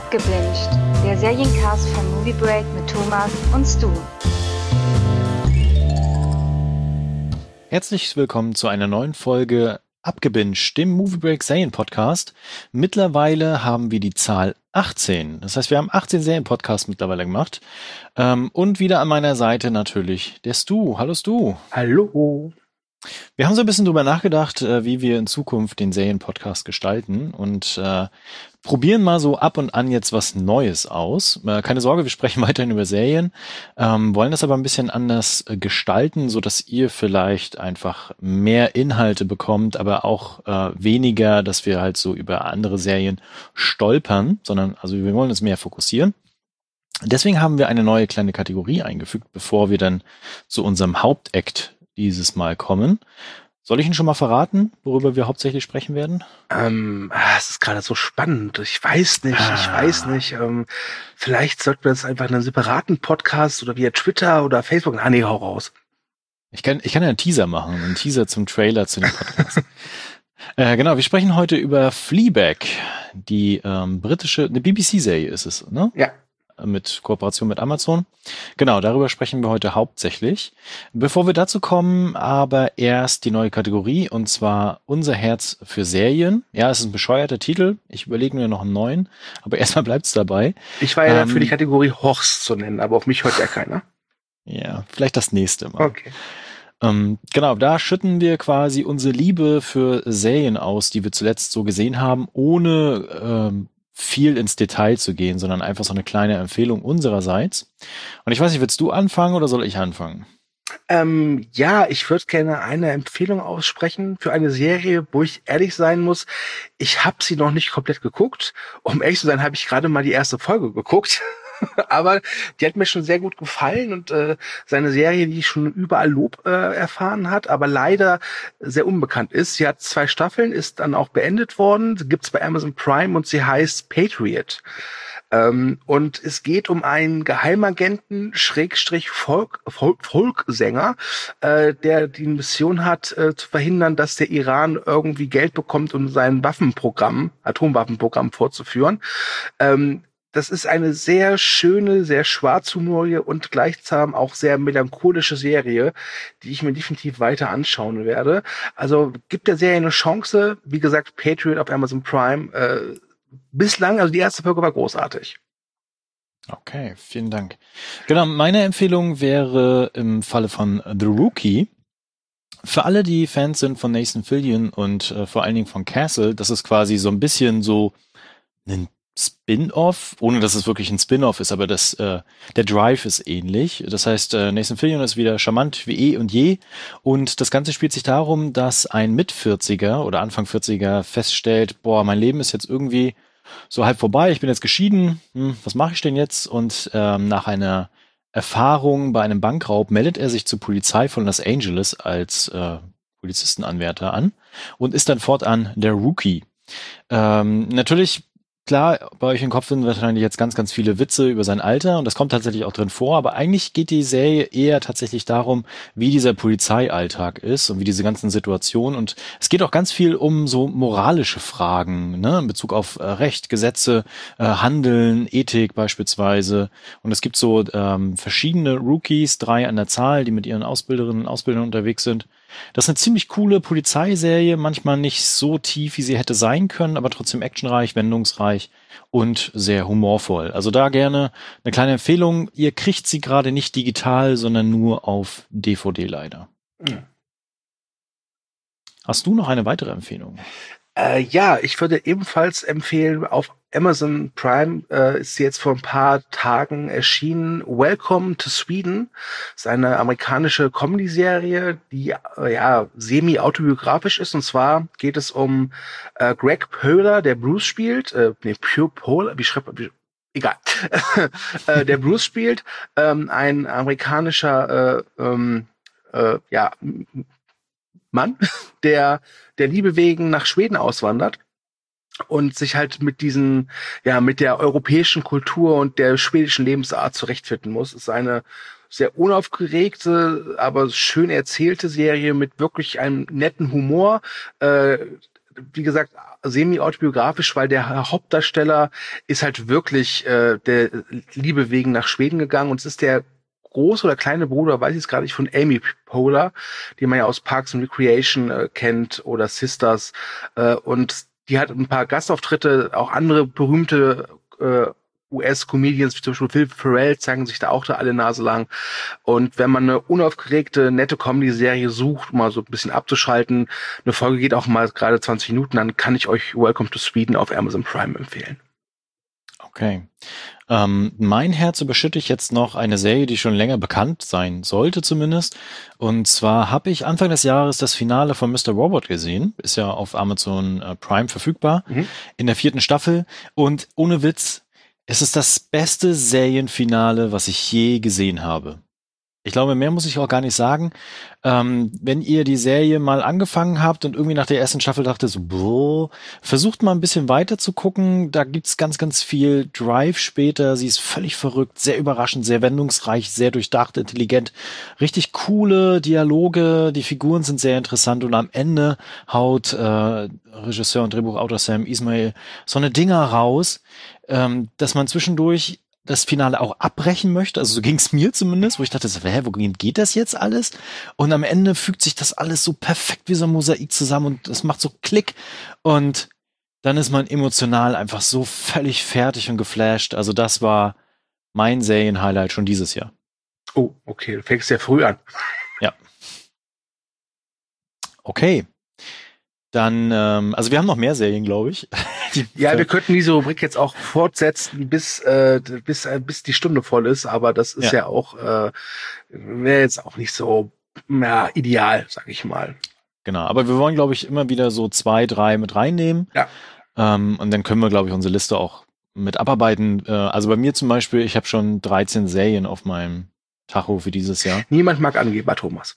Abgebinged, der Seriencast von Movie Break mit Thomas und Stu. Herzlich willkommen zu einer neuen Folge Abgebinged, dem Movie Break Serien-Podcast. Mittlerweile haben wir die Zahl 18. Das heißt, wir haben 18 Serien-Podcasts mittlerweile gemacht. Und wieder an meiner Seite natürlich der Stu. Hallo Stu. Hallo. Wir haben so ein bisschen drüber nachgedacht, wie wir in Zukunft den Serien-Podcast gestalten und probieren mal so ab und an jetzt was Neues aus. Keine Sorge, wir sprechen weiterhin über Serien, wollen das aber ein bisschen anders gestalten, so dass ihr vielleicht einfach mehr Inhalte bekommt, aber auch weniger, dass wir halt so über andere Serien stolpern, sondern also wir wollen uns mehr fokussieren. Deswegen haben wir eine neue kleine Kategorie eingefügt, bevor wir dann zu unserem Hauptakt dieses Mal kommen. Soll ich Ihnen schon mal verraten, worüber wir hauptsächlich sprechen werden? Es ist gerade so spannend. Ich weiß nicht. Vielleicht sollten wir das einfach in einem separaten Podcast oder via Twitter oder Facebook. Nee, hau raus. Ich kann ja einen Teaser machen, einen Teaser zum Trailer zu dem Podcast. Genau, wir sprechen heute über Fleabag, die britische, eine BBC-Serie ist es, ne? Ja. Mit Kooperation mit Amazon. Genau, darüber sprechen wir heute hauptsächlich. Bevor wir dazu kommen, aber erst die neue Kategorie, und zwar Unser Herz für Serien. Ja, es ist ein bescheuerter Titel. Ich überlege mir noch einen neuen, aber erstmal bleibt's dabei. Ich war ja dafür, die Kategorie Horst zu nennen, aber auf mich hört ja keiner. Ja, vielleicht das nächste Mal. Okay. Genau, da schütten wir quasi unsere Liebe für Serien aus, die wir zuletzt so gesehen haben, ohne viel ins Detail zu gehen, sondern einfach so eine kleine Empfehlung unsererseits. Und ich weiß nicht, willst du anfangen oder soll ich anfangen? Ja, ich würde gerne eine Empfehlung aussprechen für eine Serie, wo ich ehrlich sein muss, ich habe sie noch nicht komplett geguckt. Um ehrlich zu sein, habe ich gerade mal die erste Folge geguckt. Aber die hat mir schon sehr gut gefallen und seine Serie, die schon überall Lob erfahren hat, aber leider sehr unbekannt ist. Sie hat 2 Staffeln, ist dann auch beendet worden, gibt's bei Amazon Prime und sie heißt Patriot. Und es geht um einen Geheimagenten Folksänger, der die Mission hat, zu verhindern, dass der Iran irgendwie Geld bekommt, um sein Atomwaffenprogramm fortzuführen. Das ist eine sehr schöne, sehr schwarzhumorige und gleichsam auch sehr melancholische Serie, die ich mir definitiv weiter anschauen werde. Also gibt der Serie eine Chance. Wie gesagt, Patriot auf Amazon Prime. Bislang, also die erste Folge war großartig. Okay, vielen Dank. Genau, meine Empfehlung wäre im Falle von The Rookie. Für alle, die Fans sind von Nathan Fillion und vor allen Dingen von Castle, das ist quasi so ein bisschen so ein Spin-off, ohne dass es wirklich ein Spin-off ist, aber der Drive ist ähnlich. Das heißt, Nathan Fillion ist wieder charmant wie eh und je. Und das Ganze spielt sich darum, dass ein Mit-40er oder Anfang 40er feststellt, boah, mein Leben ist jetzt irgendwie so halb vorbei, ich bin jetzt geschieden, was mache ich denn jetzt? Und nach einer Erfahrung bei einem Bankraub meldet er sich zur Polizei von Los Angeles als Polizistenanwärter an und ist dann fortan der Rookie. Natürlich, klar, bei euch im Kopf sind wahrscheinlich jetzt ganz, ganz viele Witze über sein Alter und das kommt tatsächlich auch drin vor, aber eigentlich geht die Serie eher tatsächlich darum, wie dieser Polizeialltag ist und wie diese ganzen Situationen, und es geht auch ganz viel um so moralische Fragen, ne, in Bezug auf Recht, Gesetze, Handeln, Ethik beispielsweise, und es gibt so verschiedene Rookies, 3 an der Zahl, die mit ihren Ausbilderinnen und Ausbildern unterwegs sind. Das ist eine ziemlich coole Polizeiserie, manchmal nicht so tief, wie sie hätte sein können, aber trotzdem actionreich, wendungsreich und sehr humorvoll. Also da gerne eine kleine Empfehlung. Ihr kriegt sie gerade nicht digital, sondern nur auf DVD leider. Hast du noch eine weitere Empfehlung? Ja, ich würde ebenfalls empfehlen, auf Amazon Prime ist sie jetzt vor ein paar Tagen erschienen, Welcome to Sweden. Das ist eine amerikanische Comedy-Serie, die semi-autobiografisch ist. Und zwar geht es um Greg Poehler, der Bruce spielt. Poehler, egal. Der Bruce spielt, ein amerikanischer Mann, der Liebe wegen nach Schweden auswandert und sich halt mit der europäischen Kultur und der schwedischen Lebensart zurechtfinden muss. Es ist eine sehr unaufgeregte, aber schön erzählte Serie mit wirklich einem netten Humor. wie gesagt, semi-autobiografisch, weil der Hauptdarsteller ist halt wirklich der Liebe wegen nach Schweden gegangen, und es ist der große oder kleine Bruder, weiß ich es gerade nicht, von Amy Poehler, die man ja aus Parks and Recreation kennt, oder Sisters, und die hat ein paar Gastauftritte, auch andere berühmte US-Comedians, wie zum Beispiel Will Ferrell, zeigen sich da auch da alle Nase lang. Und wenn man eine unaufgeregte, nette Comedy-Serie sucht, um mal so ein bisschen abzuschalten, eine Folge geht auch mal gerade 20 Minuten, dann kann ich euch Welcome to Sweden auf Amazon Prime empfehlen. Okay. Mein Herz überschütte ich jetzt noch eine Serie, die schon länger bekannt sein sollte zumindest. Und zwar habe ich Anfang des Jahres das Finale von Mr. Robot gesehen. Ist ja auf Amazon Prime verfügbar. In der 4. Staffel. Und ohne Witz, es ist das beste Serienfinale, was ich je gesehen habe. Ich glaube, mehr muss ich auch gar nicht sagen. Wenn ihr die Serie mal angefangen habt und irgendwie nach der ersten Staffel dachtet, so, boah, versucht mal ein bisschen weiter zu gucken. Da gibt's ganz, ganz viel Drive später. Sie ist völlig verrückt, sehr überraschend, sehr wendungsreich, sehr durchdacht, intelligent. Richtig coole Dialoge, die Figuren sind sehr interessant, und am Ende haut Regisseur und Drehbuchautor Sam Esmail so eine Dinger raus, dass man zwischendurch das Finale auch abbrechen möchte. Also so ging es mir zumindest, wo ich dachte, wohin geht das jetzt alles? Und am Ende fügt sich das alles so perfekt wie so ein Mosaik zusammen, und es macht so Klick, und dann ist man emotional einfach so völlig fertig und geflasht. Also das war mein Serienhighlight schon dieses Jahr. Oh, okay, du fängst sehr früh an. Ja. Okay. Dann, also wir haben noch mehr Serien, glaube ich. Ja, wir könnten diese Rubrik jetzt auch fortsetzen, bis die Stunde voll ist, aber das ist ja auch, wäre jetzt auch nicht so ideal, sag ich mal. Genau, aber wir wollen, glaube ich, immer wieder so 2, 3 mit reinnehmen. Ja. Und dann können wir, glaube ich, unsere Liste auch mit abarbeiten. Also bei mir zum Beispiel, ich habe schon 13 Serien auf meinem Tacho für dieses Jahr. Niemand mag Angeber, Thomas.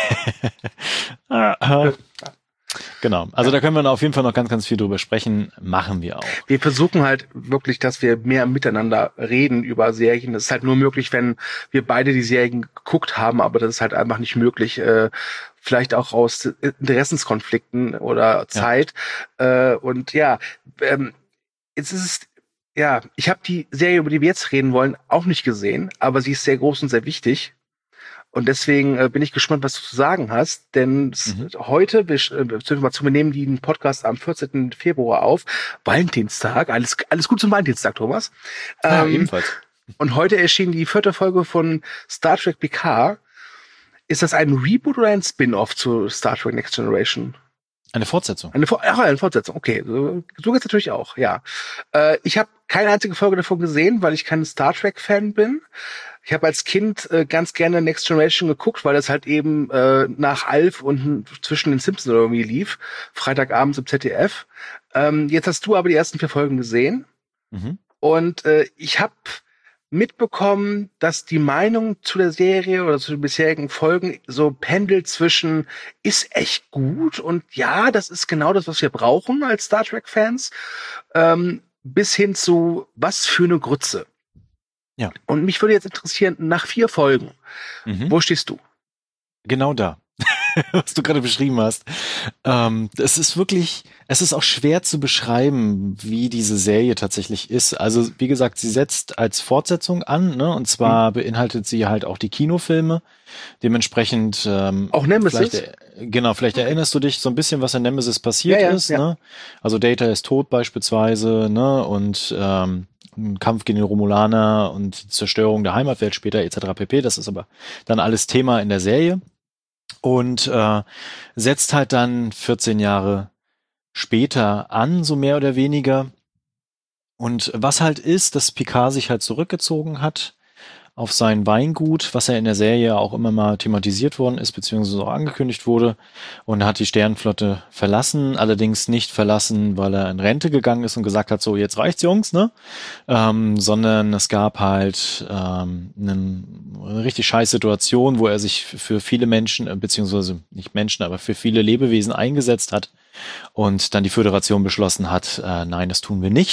Genau, also da können wir auf jeden Fall noch ganz, ganz viel drüber sprechen. Machen wir auch. Wir versuchen halt wirklich, dass wir mehr miteinander reden über Serien. Das ist halt nur möglich, wenn wir beide die Serien geguckt haben, aber das ist halt einfach nicht möglich. Vielleicht auch aus Interessenskonflikten oder Zeit. Und jetzt ist es, ich habe die Serie, über die wir jetzt reden wollen, auch nicht gesehen, aber sie ist sehr groß und sehr wichtig. Und deswegen bin ich gespannt, was du zu sagen hast, denn heute, wir nehmen den Podcast am 14. Februar auf, Valentinstag, alles gut zum Valentinstag, Thomas. Ebenfalls. Und heute erschien die 4. Folge von Star Trek Picard. Ist das ein Reboot oder ein Spin-off zu Star Trek Next Generation? Eine Fortsetzung. Eine Fortsetzung, okay. So geht's natürlich auch, ja. Ich habe keine einzige Folge davon gesehen, weil ich kein Star Trek-Fan bin. Ich habe als Kind ganz gerne Next Generation geguckt, weil das halt eben nach Alf und zwischen den Simpsons irgendwie lief. Freitagabends im ZDF. Jetzt hast du aber die ersten 4 Folgen gesehen. Und ich habe mitbekommen, dass die Meinung zu der Serie oder zu den bisherigen Folgen so pendelt zwischen ist echt gut und ja, das ist genau das, was wir brauchen als Star Trek-Fans, bis hin zu was für eine Grütze. Ja. Und mich würde jetzt interessieren, nach 4 Folgen, wo stehst du? Genau da, was du gerade beschrieben hast. Es ist auch schwer zu beschreiben, wie diese Serie tatsächlich ist. Also, wie gesagt, sie setzt als Fortsetzung an, ne? Und zwar beinhaltet sie halt auch die Kinofilme. Dementsprechend auch Nemesis? Vielleicht erinnerst du dich so ein bisschen, was in Nemesis passiert ist, ne? Also Data ist tot beispielsweise, ne? Und ein Kampf gegen den Romulaner und die Zerstörung der Heimatwelt später etc. pp. Das ist aber dann alles Thema in der Serie. Und setzt halt dann 14 Jahre später an, so mehr oder weniger. Und was halt ist, dass Picard sich halt zurückgezogen hat auf sein Weingut, was ja in der Serie auch immer mal thematisiert worden ist, beziehungsweise auch angekündigt wurde, und hat die Sternenflotte verlassen, allerdings nicht verlassen, weil er in Rente gegangen ist und gesagt hat, so, jetzt reicht's, Jungs, ne? Sondern es gab halt eine richtig scheiß Situation, wo er sich für viele Menschen, beziehungsweise nicht Menschen, aber für viele Lebewesen eingesetzt hat und dann die Föderation beschlossen hat, nein, das tun wir nicht.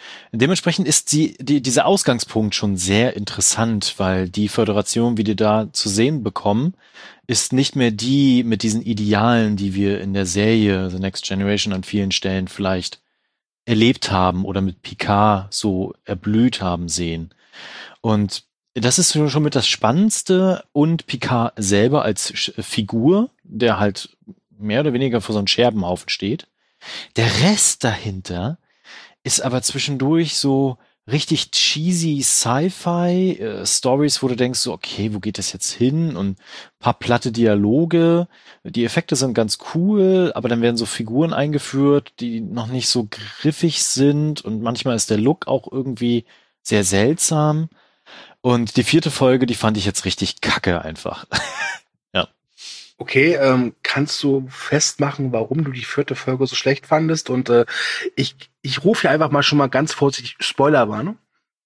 Dementsprechend ist dieser Ausgangspunkt schon sehr interessant, weil die Föderation, wie die da zu sehen bekommen, ist nicht mehr die mit diesen Idealen, die wir in der Serie The Next Generation an vielen Stellen vielleicht erlebt haben oder mit Picard so erblüht haben sehen. Und das ist schon mit das Spannendste, und Picard selber als Figur, der halt mehr oder weniger vor so einem Scherbenhaufen steht. Der Rest dahinter ist aber zwischendurch so richtig cheesy Sci-Fi Stories, wo du denkst so, okay, wo geht das jetzt hin? Und ein paar platte Dialoge. Die Effekte sind ganz cool, aber dann werden so Figuren eingeführt, die noch nicht so griffig sind, und manchmal ist der Look auch irgendwie sehr seltsam. Und die 4. Folge, die fand ich jetzt richtig kacke einfach. Ja. Okay, kannst du festmachen, warum du die 4. Folge so schlecht fandest? Und ich rufe hier einfach mal schon mal ganz vorsichtig Spoilerwarnung.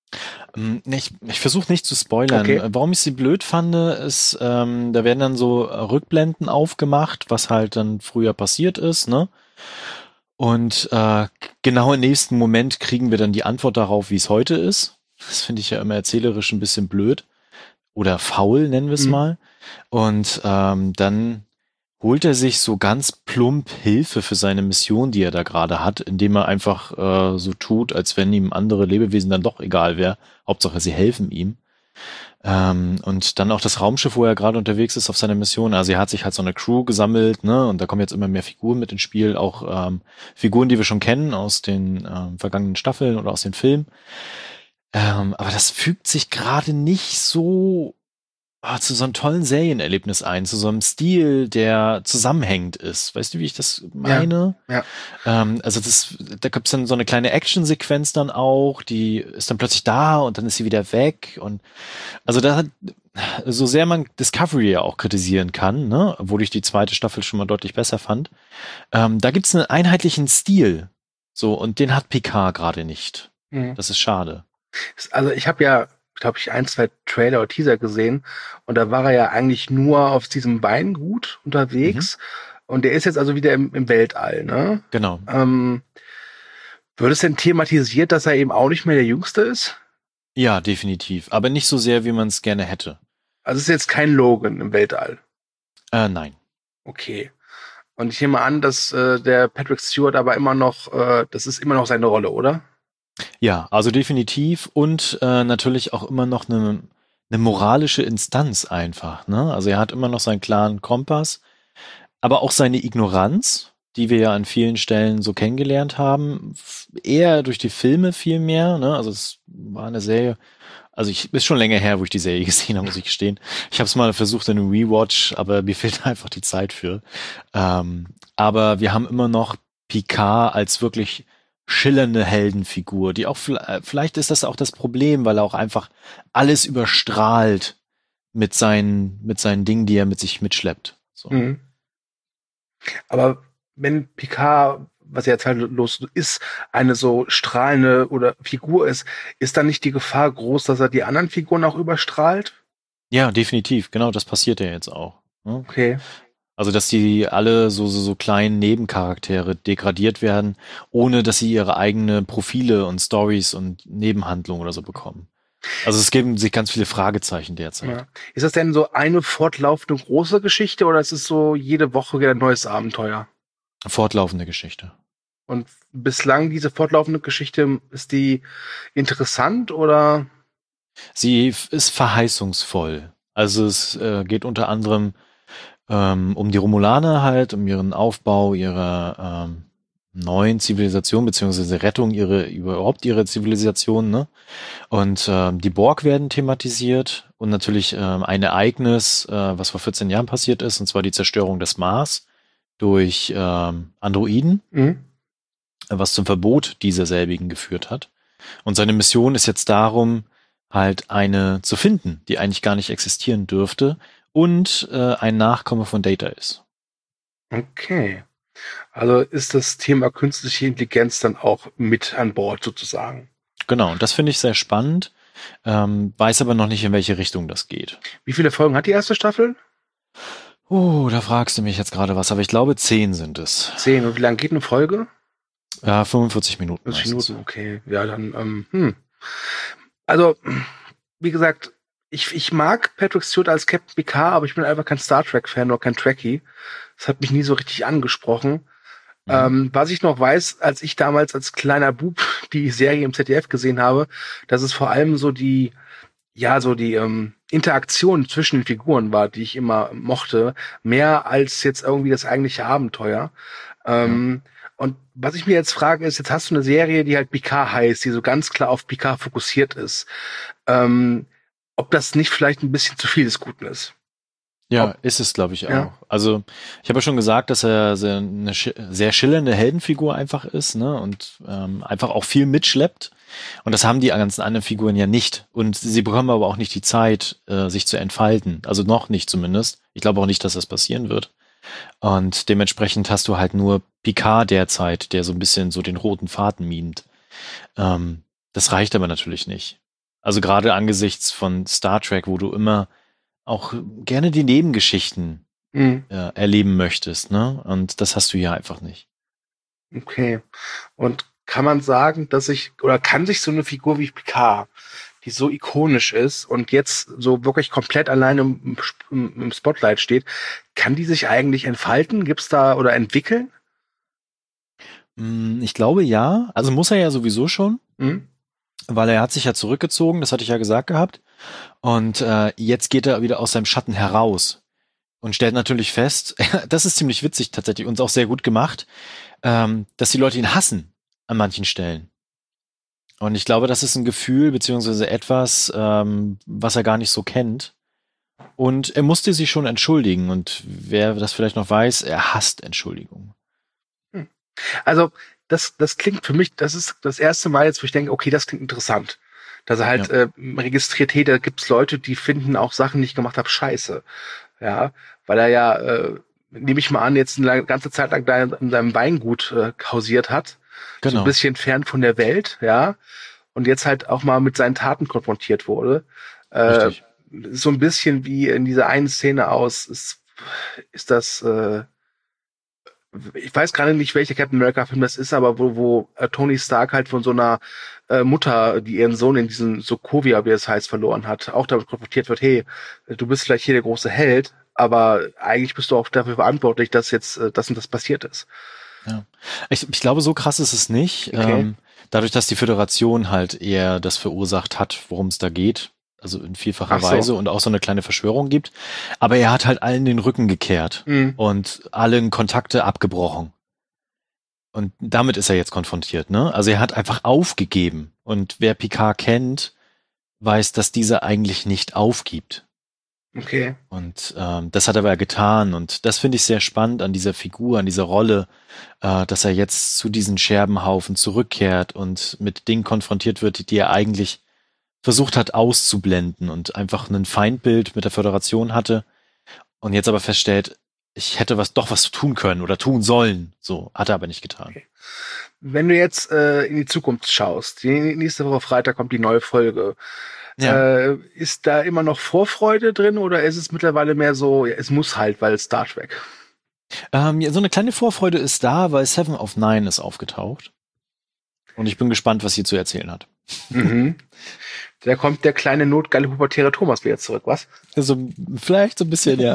Ich versuche nicht zu spoilern. Okay. Warum ich sie blöd fand, ist, da werden dann so Rückblenden aufgemacht, was halt dann früher passiert ist, ne? Und genau im nächsten Moment kriegen wir dann die Antwort darauf, wie es heute ist. Das finde ich ja immer erzählerisch ein bisschen blöd. Oder faul, nennen wir es mal. Und dann holt er sich so ganz plump Hilfe für seine Mission, die er da gerade hat, indem er einfach so tut, als wenn ihm andere Lebewesen dann doch egal wäre. Hauptsache, sie helfen ihm. Und dann auch das Raumschiff, wo er gerade unterwegs ist auf seiner Mission. Also er hat sich halt so eine Crew gesammelt, ne? Und da kommen jetzt immer mehr Figuren mit ins Spiel. Auch Figuren, die wir schon kennen aus den vergangenen Staffeln oder aus den Filmen. Aber das fügt sich gerade nicht so zu so einem tollen Serienerlebnis ein, zu so einem Stil, der zusammenhängend ist. Weißt du, wie ich das meine? Ja. Also da gibt's dann so eine kleine Actionsequenz dann auch, die ist dann plötzlich da und dann ist sie wieder weg. Und also so sehr man Discovery ja auch kritisieren kann, ne, obwohl ich die 2. Staffel schon mal deutlich besser fand, da gibt's einen einheitlichen Stil. So, und den hat Picard gerade nicht. Das ist schade. Also ich habe ja, glaube ich, 1, 2 Trailer oder Teaser gesehen, und da war er ja eigentlich nur auf diesem Weingut unterwegs, und der ist jetzt also wieder im Weltall, ne? Genau. Wird es denn thematisiert, dass er eben auch nicht mehr der Jüngste ist? Ja, definitiv. Aber nicht so sehr, wie man es gerne hätte. Also es ist jetzt kein Logan im Weltall? Nein. Okay. Und ich nehme an, dass der Patrick Stewart aber immer noch, das ist immer noch seine Rolle, oder? Ja, also definitiv, und natürlich auch immer noch eine moralische Instanz einfach, ne? Also er hat immer noch seinen klaren Kompass, aber auch seine Ignoranz, die wir ja an vielen Stellen so kennengelernt haben, eher durch die Filme viel mehr, ne? Also es war eine Serie, also ist schon länger her, wo ich die Serie gesehen habe, muss ich gestehen. Ich habe es mal versucht in einem Rewatch, aber mir fehlt einfach die Zeit für. Aber wir haben immer noch Picard als wirklich schillernde Heldenfigur, die auch, vielleicht ist das auch das Problem, weil er auch einfach alles überstrahlt mit seinen Dingen, die er mit sich mitschleppt. So. Aber wenn Picard, was ja jetzt halt los ist, eine so strahlende oder Figur ist dann nicht die Gefahr groß, dass er die anderen Figuren auch überstrahlt? Ja, definitiv. Genau, das passiert ja jetzt auch. Ne? Okay. Also, dass die alle so kleinen Nebencharaktere degradiert werden, ohne dass sie ihre eigenen Profile und Stories und Nebenhandlungen oder so bekommen. Also es geben sich ganz viele Fragezeichen derzeit. Ja. Ist das denn so eine fortlaufende große Geschichte, oder ist es so jede Woche wieder ein neues Abenteuer? Fortlaufende Geschichte. Und bislang diese fortlaufende Geschichte, ist die interessant oder? Sie ist verheißungsvoll. Also es geht unter anderem um die Romulaner halt, um ihren Aufbau ihrer neuen Zivilisation, beziehungsweise Rettung überhaupt ihrer Zivilisation, ne? Und die Borg werden thematisiert und natürlich ein Ereignis, was vor 14 Jahren passiert ist, und zwar die Zerstörung des Mars durch Androiden, was zum Verbot dieser selbigen geführt hat. Und seine Mission ist jetzt darum, halt eine zu finden, die eigentlich gar nicht existieren dürfte und ein Nachkomme von Data ist. Okay. Also ist das Thema künstliche Intelligenz dann auch mit an Bord sozusagen. Genau, und das finde ich sehr spannend, weiß aber noch nicht, in welche Richtung das geht. Wie viele Folgen hat die erste Staffel? Oh, da fragst du mich jetzt gerade was, aber ich glaube 10 sind es. 10. Und wie lange geht eine Folge? Ja, 45 Minuten 40 meistens. Minuten, okay. Ja, dann, Also, wie gesagt, ich mag Patrick Stewart als Captain Picard, aber ich bin einfach kein Star Trek-Fan oder kein Trekkie. Das hat mich nie so richtig angesprochen. Was ich noch weiß, als ich damals als kleiner Bub die Serie im ZDF gesehen habe, dass es vor allem so die Interaktion zwischen den Figuren war, die ich immer mochte, mehr als jetzt irgendwie das eigentliche Abenteuer. Und was ich mir jetzt frage ist, jetzt hast du eine Serie, die halt Picard heißt, die so ganz klar auf Picard fokussiert ist. Ob das nicht vielleicht ein bisschen zu viel des Guten ist. Ja, ist es, glaube ich, auch. Ja. Also, ich habe ja schon gesagt, dass er eine sehr schillernde Heldenfigur einfach ist, ne? Und einfach auch viel mitschleppt. Und das haben die ganzen anderen Figuren ja nicht. Und sie bekommen aber auch nicht die Zeit, sich zu entfalten. Also noch nicht zumindest. Ich glaube auch nicht, dass das passieren wird. Und dementsprechend hast du halt nur Picard derzeit, der so ein bisschen so den roten Faden mimt. Das reicht aber natürlich nicht. Also gerade angesichts von Star Trek, wo du immer auch gerne die Nebengeschichten erleben möchtest, ne? Und das hast du hier einfach nicht. Okay. Und kann man sagen, kann sich so eine Figur wie Picard, die so ikonisch ist und jetzt so wirklich komplett allein im Spotlight steht, kann die sich eigentlich entfalten? Gibt's da oder entwickeln? Ich glaube ja. Also muss er ja sowieso schon, Mhm. weil er hat sich ja zurückgezogen, das hatte ich ja gesagt gehabt. Und jetzt geht er wieder aus seinem Schatten heraus und stellt natürlich fest, das ist ziemlich witzig tatsächlich und auch sehr gut gemacht, dass die Leute ihn hassen an manchen Stellen. Und ich glaube, das ist ein Gefühl beziehungsweise etwas, was er gar nicht so kennt. Und er musste sich schon entschuldigen. Und wer das vielleicht noch weiß, er hasst Entschuldigungen. Also das klingt für mich, das ist das erste Mal jetzt, wo ich denke, okay, das klingt interessant. Dass er halt registriert, hey, da gibt's Leute, die finden auch Sachen, die ich gemacht habe, scheiße. Ja, weil er ja, nehme ich mal an, jetzt eine ganze Zeit lang da in seinem Weingut hausiert hat. Genau. So ein bisschen fern von der Welt, ja. Und jetzt halt auch mal mit seinen Taten konfrontiert wurde. Richtig. So ein bisschen wie in dieser einen Szene aus, ist das, ich weiß gerade nicht, welcher Captain America-Film das ist, aber wo Tony Stark halt von so einer Mutter, die ihren Sohn in diesen Sokovia, wie es heißt, verloren hat, auch damit konfrontiert wird, hey, du bist vielleicht hier der große Held, aber eigentlich bist du auch dafür verantwortlich, dass jetzt das und das passiert ist. Ja. Ich glaube, so krass ist es nicht. Okay. Dadurch, dass die Föderation halt eher das verursacht hat, worum es da geht. Also in vielfacher Ach so. Weise und auch so eine kleine Verschwörung gibt. Aber er hat halt allen den Rücken gekehrt und allen Kontakte abgebrochen. Und damit ist er jetzt konfrontiert, ne? Also er hat einfach aufgegeben. Und wer Picard kennt, weiß, dass dieser eigentlich nicht aufgibt. Okay. Und das hat er aber getan. Und das finde ich sehr spannend an dieser Figur, an dieser Rolle, dass er jetzt zu diesen Scherbenhaufen zurückkehrt und mit Dingen konfrontiert wird, die er eigentlich versucht hat auszublenden und einfach ein Feindbild mit der Föderation hatte und jetzt aber feststellt, ich hätte was tun können oder tun sollen. So, hat er aber nicht getan. Okay. Wenn du jetzt in die Zukunft schaust, die nächste Woche Freitag kommt die neue Folge. Ja. Ist da immer noch Vorfreude drin oder ist es mittlerweile mehr so, ja, es muss halt, weil Star Trek? Ja, so eine kleine Vorfreude ist da, weil Seven of Nine ist aufgetaucht. Und ich bin gespannt, was sie zu erzählen hat. Mhm. Da kommt der kleine notgeile pubertäre Thomas wieder zurück, was? Also vielleicht so ein bisschen, ja.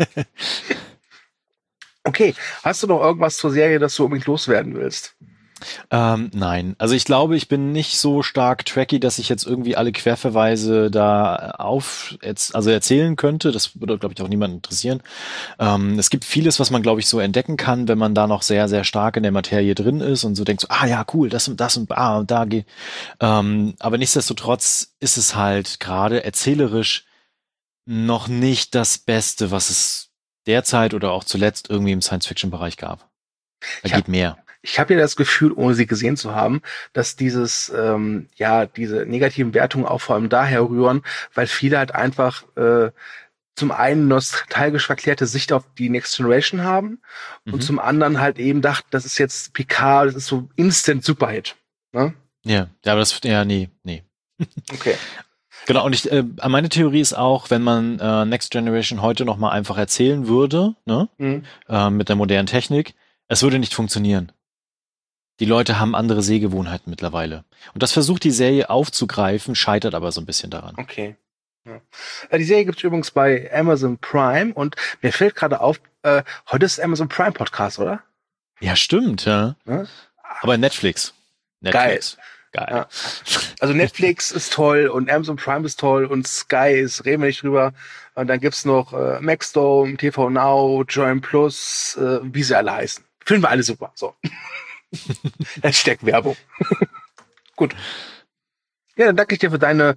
Okay, hast du noch irgendwas zur Serie, das du unbedingt loswerden willst? Nein, also ich glaube, ich bin nicht so stark tracky, dass ich jetzt irgendwie alle Querverweise da erzählen könnte. Das würde, glaube ich, auch niemanden interessieren. Es gibt vieles, was man, glaube ich, so entdecken kann, wenn man da noch sehr, sehr stark in der Materie drin ist und so denkt, so, ja, cool, das und da geht. Aber nichtsdestotrotz ist es halt gerade erzählerisch noch nicht das Beste, was es derzeit oder auch zuletzt irgendwie im Science-Fiction-Bereich gab. Da geht mehr. Ich habe ja das Gefühl, ohne sie gesehen zu haben, dass diese negativen Wertungen auch vor allem daher rühren, weil viele halt einfach zum einen nostalgisch verklärte Sicht auf die Next Generation haben und zum anderen halt eben dachten, das ist jetzt Picard, das ist so Instant Superhit. Ne? Ja, aber nee. Okay. Genau, und meine Theorie ist auch, wenn man Next Generation heute noch mal einfach erzählen würde, ne, mit der modernen Technik, es würde nicht funktionieren. Die Leute haben andere Sehgewohnheiten mittlerweile. Und das versucht die Serie aufzugreifen, scheitert aber so ein bisschen daran. Okay. Ja. Die Serie gibt's übrigens bei Amazon Prime und mir fällt gerade auf, heute ist Amazon Prime Podcast, oder? Ja, stimmt, ja. Aber Netflix. Geil. Ja. Also Netflix ist toll und Amazon Prime ist toll und Sky ist, reden wir nicht drüber. Und dann gibt's noch Maxdome, TV Now, Join Plus, wie sie alle heißen. Finden wir alle super. So. Hashtag Werbung. Gut. Ja, dann danke ich dir für dein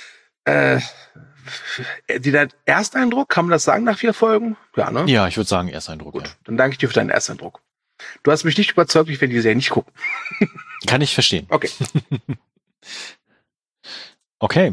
Ersteindruck. Kann man das sagen nach 4 Folgen? Ja, ne? Ja, ich würde sagen Ersteindruck. Gut, ja. dann danke ich dir für deinen Ersteindruck. Du hast mich nicht überzeugt, ich werde die Serie nicht gucken. Kann ich verstehen. Okay. Okay.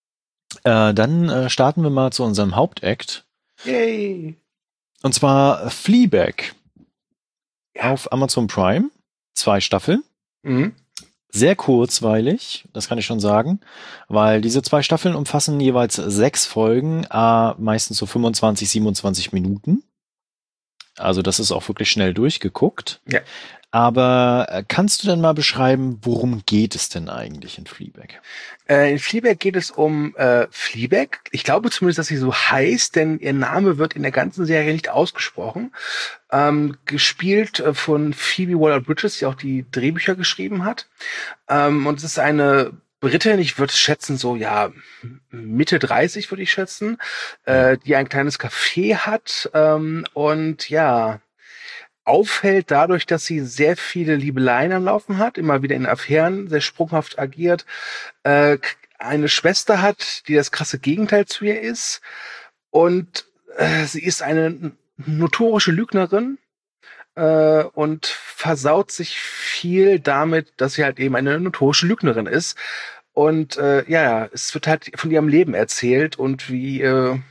Dann starten wir mal zu unserem Hauptakt. Yay. Und zwar Fleabag. Ja. Auf Amazon Prime. 2 Staffeln. Mhm. Sehr kurzweilig, das kann ich schon sagen, weil diese 2 Staffeln umfassen jeweils 6 Folgen, meistens so 25, 27 Minuten. Also das ist auch wirklich schnell durchgeguckt. Ja. Aber kannst du denn mal beschreiben, worum geht es denn eigentlich in Fleabag? In Fleabag geht es um Fleabag. Ich glaube zumindest, dass sie so heißt, denn ihr Name wird in der ganzen Serie nicht ausgesprochen. Gespielt von Phoebe Waller-Bridges, die auch die Drehbücher geschrieben hat. Und es ist eine Britin, ich würde schätzen so, ja, Mitte 30 würde ich schätzen, die ein kleines Café hat und ja, auffällt dadurch, dass sie sehr viele Liebeleien am Laufen hat, immer wieder in Affären, sehr sprunghaft agiert, eine Schwester hat, die das krasse Gegenteil zu ihr ist und sie ist eine notorische Lügnerin und versaut sich viel damit, dass sie halt eben eine notorische Lügnerin ist und ja, es wird halt von ihrem Leben erzählt und wie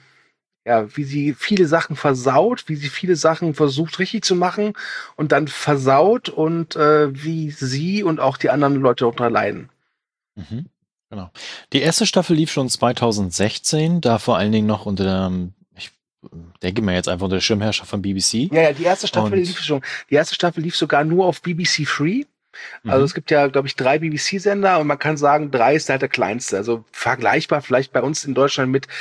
sie viele Sachen versaut, wie sie viele Sachen versucht richtig zu machen und dann versaut und wie sie und auch die anderen Leute darunter leiden. Mhm, genau. Die erste Staffel lief schon 2016, da vor allen Dingen noch unter der, ich denke mal jetzt einfach unter der Schirmherrschaft von BBC. Ja, die erste Staffel lief schon. Die erste Staffel lief sogar nur auf BBC Free. Also es gibt ja, glaube ich, 3 BBC-Sender und man kann sagen, 3 ist halt der kleinste. Also vergleichbar vielleicht bei uns in Deutschland mit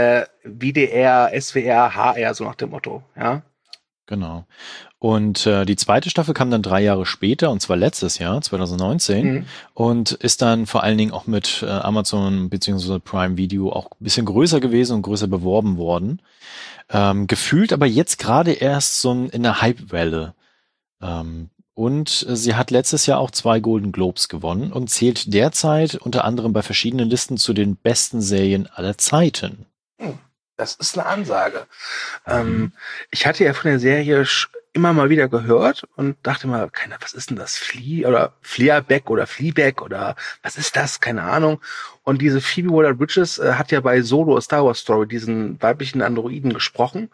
WDR, SWR, HR, so nach dem Motto. Ja. Genau. Und die zweite Staffel kam dann 3 Jahre später, und zwar letztes Jahr, 2019, und ist dann vor allen Dingen auch mit Amazon bzw. Prime Video auch ein bisschen größer gewesen und größer beworben worden. Gefühlt aber jetzt gerade erst so in der Hype-Welle. Und sie hat letztes Jahr auch 2 Golden Globes gewonnen und zählt derzeit unter anderem bei verschiedenen Listen zu den besten Serien aller Zeiten. Das ist eine Ansage. Ich hatte ja von der Serie immer mal wieder gehört und dachte mal, was ist denn das? Fleabag oder was ist das? Keine Ahnung. Und diese Phoebe Waller-Bridges hat ja bei Solo A Star Wars Story diesen weiblichen Androiden gesprochen.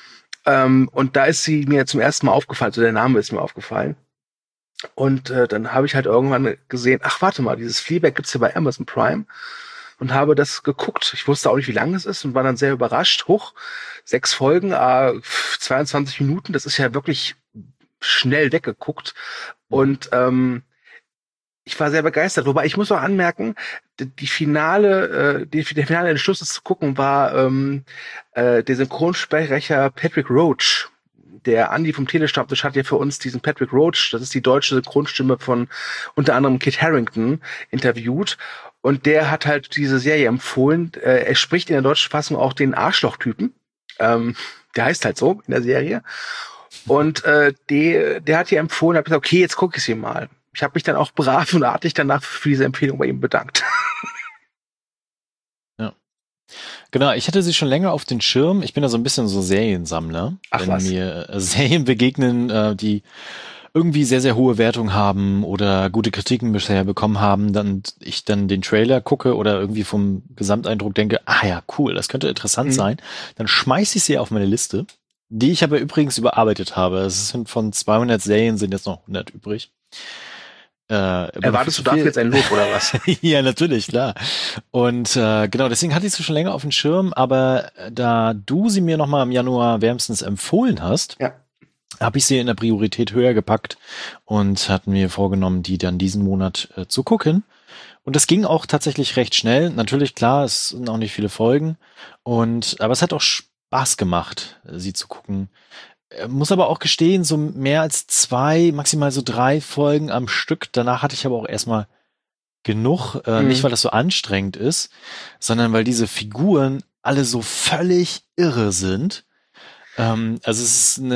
Und da ist sie mir zum ersten Mal aufgefallen, also der Name ist mir aufgefallen. Und dann habe ich halt irgendwann gesehen, ach warte mal, dieses Fleabag gibt's ja bei Amazon Prime und habe das geguckt. Ich wusste auch nicht, wie lang es ist und war dann sehr überrascht. 6 Folgen, 22 Minuten, das ist ja wirklich schnell weggeguckt. Und ich war sehr begeistert. Wobei ich muss auch anmerken, der finale Entschluss, das zu gucken, war der Synchronsprecher Patrick Roach. Der Andi vom Telestammtisch hat ja für uns diesen Patrick Roach, das ist die deutsche Synchronstimme von unter anderem Kit Harington, interviewt. Und der hat halt diese Serie empfohlen. Er spricht in der deutschen Fassung auch den Arschlochtypen. Der heißt halt so in der Serie. Und der hat hier empfohlen, hat gesagt, okay, jetzt gucke ich sie mal. Ich habe mich dann auch brav und artig danach für diese Empfehlung bei ihm bedankt. Ja. Genau, ich hatte sie schon länger auf den Schirm. Ich bin da so ein bisschen so Seriensammler. Ach, wenn mir Serien begegnen, die irgendwie sehr, sehr hohe Wertung haben oder gute Kritiken bisher bekommen haben, dann ich dann den Trailer gucke oder irgendwie vom Gesamteindruck denke, ja, cool, das könnte interessant sein, dann schmeiße ich sie auf meine Liste, die ich aber übrigens überarbeitet habe. Es sind von 200 Serien sind jetzt noch 100 übrig. Erwartest du dafür jetzt ein Lob oder was? Ja, natürlich, klar. Und genau, deswegen hatte ich sie schon länger auf dem Schirm, aber da du sie mir nochmal im Januar wärmstens empfohlen hast, habe ich sie in der Priorität höher gepackt und hatten mir vorgenommen, die dann diesen Monat zu gucken. Und das ging auch tatsächlich recht schnell. Natürlich, klar, es sind auch nicht viele Folgen. Aber es hat auch Spaß gemacht, sie zu gucken. Muss aber auch gestehen, so mehr als 2, maximal so 3 Folgen am Stück. Danach hatte ich aber auch erstmal genug. Nicht, weil das so anstrengend ist, sondern weil diese Figuren alle so völlig irre sind. Also es ist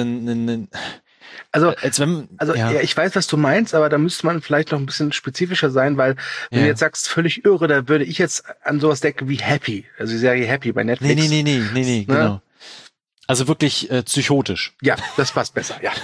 Also, ja, ich weiß, was du meinst, aber da müsste man vielleicht noch ein bisschen spezifischer sein, weil wenn du jetzt sagst, völlig irre, da würde ich jetzt an sowas denken wie Happy, also die Serie Happy bei Netflix. Nee, Ne? genau. Also wirklich psychotisch. Ja, das passt besser, ja.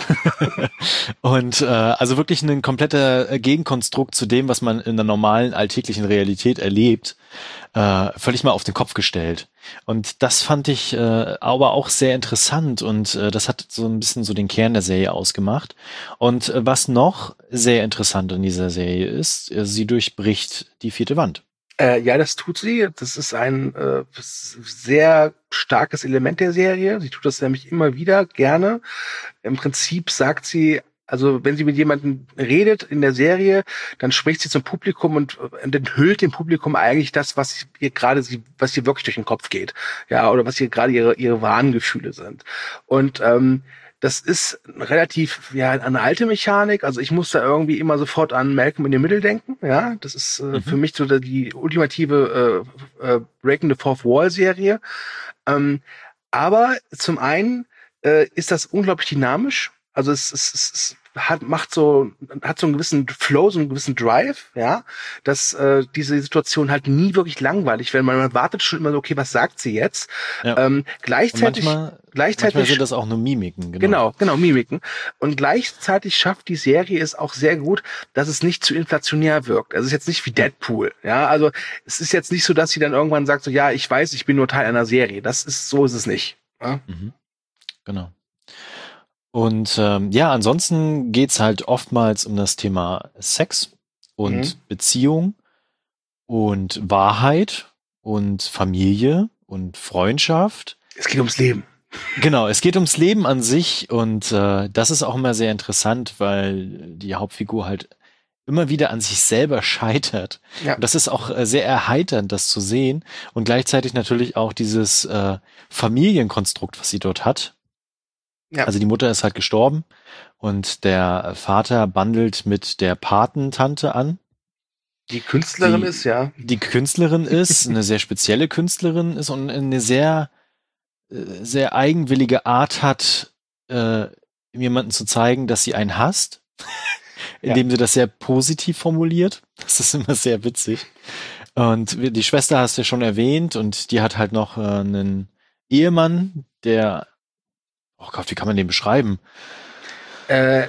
Und also wirklich ein kompletter Gegenkonstrukt zu dem, was man in der normalen alltäglichen Realität erlebt, völlig mal auf den Kopf gestellt. Und das fand ich aber auch sehr interessant und das hat so ein bisschen so den Kern der Serie ausgemacht. Und was noch sehr interessant in dieser Serie ist, sie durchbricht die 4. Wand. Ja, das tut sie. Das ist ein sehr starkes Element der Serie. Sie tut das nämlich immer wieder gerne. Im Prinzip sagt sie, also wenn sie mit jemandem redet in der Serie, dann spricht sie zum Publikum und enthüllt dem Publikum eigentlich das, was ihr wirklich durch den Kopf geht. Ja, oder was hier gerade ihre wahren Gefühle sind. Und das ist relativ, eine alte Mechanik. Also ich muss da irgendwie immer sofort an Malcolm in the Middle denken. Ja, das ist für mich so die ultimative Breaking the Fourth Wall Serie. Aber zum einen ist das unglaublich dynamisch. Also es hat so einen gewissen Flow, so einen gewissen Drive, ja, dass diese Situation halt nie wirklich langweilig wird. Man wartet schon immer so, okay, was sagt sie jetzt? Ja. Gleichzeitig manchmal sind das auch nur Mimiken. Genau, Mimiken. Und gleichzeitig schafft die Serie es auch sehr gut, dass es nicht zu inflationär wirkt. Also es ist jetzt nicht wie Deadpool, ja. Also es ist jetzt nicht so, dass sie dann irgendwann sagt so, ja, ich weiß, ich bin nur Teil einer Serie. So ist es nicht. Ja? Genau. Und ansonsten geht's halt oftmals um das Thema Sex und Beziehung und Wahrheit und Familie und Freundschaft. Es geht ums Leben. Genau, es geht ums Leben an sich und das ist auch immer sehr interessant, weil die Hauptfigur halt immer wieder an sich selber scheitert. Ja. Und das ist auch sehr erheiternd, das zu sehen und gleichzeitig natürlich auch dieses Familienkonstrukt, was sie dort hat. Ja. Also die Mutter ist halt gestorben und der Vater bandelt mit der Patentante an. Die Künstlerin ist, ja. Die Künstlerin ist, eine sehr spezielle Künstlerin ist und eine sehr, sehr eigenwillige Art hat, jemanden zu zeigen, dass sie einen hasst, indem sie das sehr positiv formuliert. Das ist immer sehr witzig. Und die Schwester hast du ja schon erwähnt und die hat halt noch einen Ehemann, der oh Gott, wie kann man den beschreiben? Ein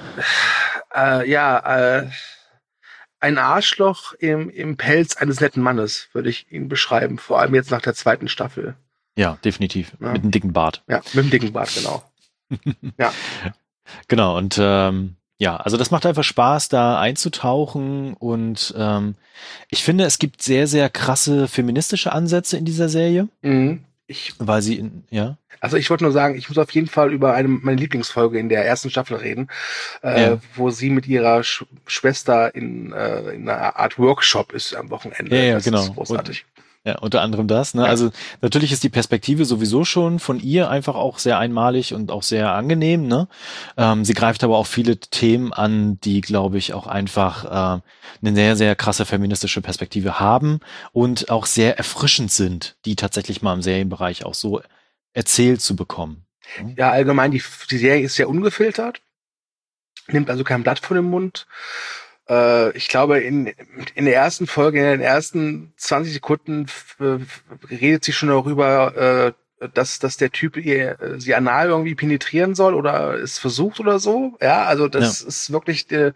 Arschloch im Pelz eines netten Mannes, würde ich ihn beschreiben. Vor allem jetzt nach der 2. Staffel. Ja, definitiv. Ja. Mit einem dicken Bart. Ja, mit einem dicken Bart, genau. Ja. Genau, und also das macht einfach Spaß, da einzutauchen und ich finde, es gibt sehr, sehr krasse feministische Ansätze in dieser Serie. Weil sie, Also ich wollte nur sagen, ich muss auf jeden Fall über meine Lieblingsfolge in der 1. Staffel reden, wo sie mit ihrer Schwester in einer Art Workshop ist am Wochenende. Ja, das genau. ist großartig. Ja, unter anderem das. Ne? Ja. Also natürlich ist die Perspektive sowieso schon von ihr einfach auch sehr einmalig und auch sehr angenehm. Ne? Sie greift aber auch viele Themen an, die, glaube ich, auch einfach eine sehr, sehr krasse feministische Perspektive haben und auch sehr erfrischend sind, die tatsächlich mal im Serienbereich auch so erzählt zu bekommen. Ja, allgemein, die Serie ist sehr ungefiltert, nimmt also kein Blatt vor den Mund. Ich glaube, in der ersten Folge, in den ersten 20 Sekunden redet sie schon darüber, dass der Typ sie anal irgendwie penetrieren soll oder es versucht oder so. Ja, also das ist wirklich die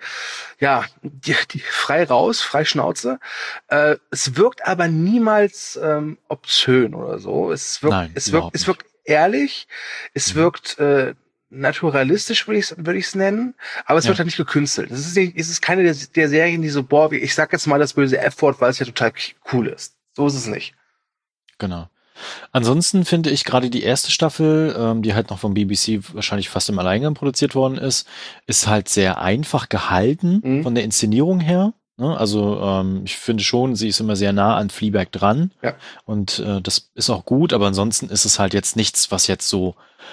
frei raus, frei Schnauze. Es wirkt aber niemals obszön oder so. Es wirkt ehrlich, es wirkt naturalistisch würde ich es nennen, aber es wird halt nicht gekünstelt. Es ist keine der Serien, die so, ich sag jetzt mal das böse F-Wort, weil es ja total cool ist. So ist es nicht. Genau. Ansonsten finde ich gerade die erste Staffel, die halt noch vom BBC wahrscheinlich fast im Alleingang produziert worden ist halt sehr einfach gehalten von der Inszenierung her. Ne? Also ich finde schon, sie ist immer sehr nah an Fleabag dran. Ja. Und das ist auch gut, aber ansonsten ist es halt jetzt nichts, was jetzt so